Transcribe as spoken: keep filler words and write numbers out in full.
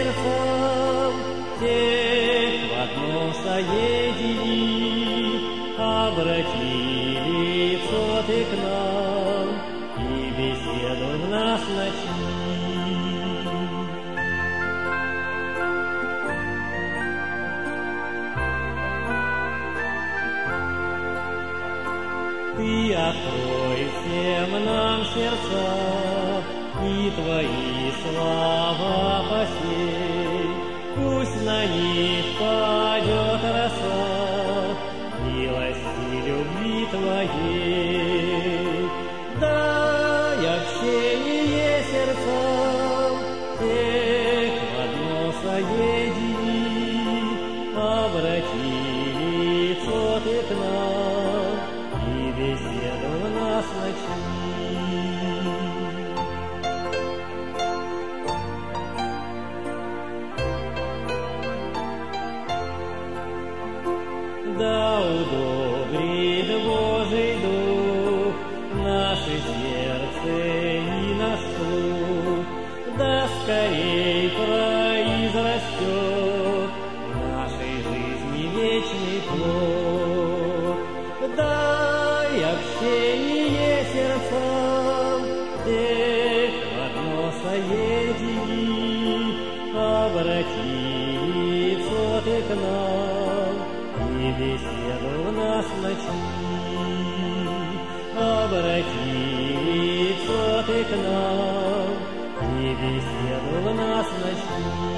сердцам, всех в одно соедини, обрати лицо ты к нам и беседу в нас начни. Ты открой всем нам сердца и Твои слова посей, пусть на них падет роса милости любви Твоей. Дай общение сердцам, всех в одно соедини, обрати лицо Ты к нам и беседу в нас начни. Да удобрит Божий Дух наше сердце и наш слух, да скорей произрастет в нашей жизни вечный плод. Дай общение сердцам, всех в одно соедини, обрати лицо Ты к нам и беседу в нас начни. Обрати лицо Ты к нам и беседу в нас начни.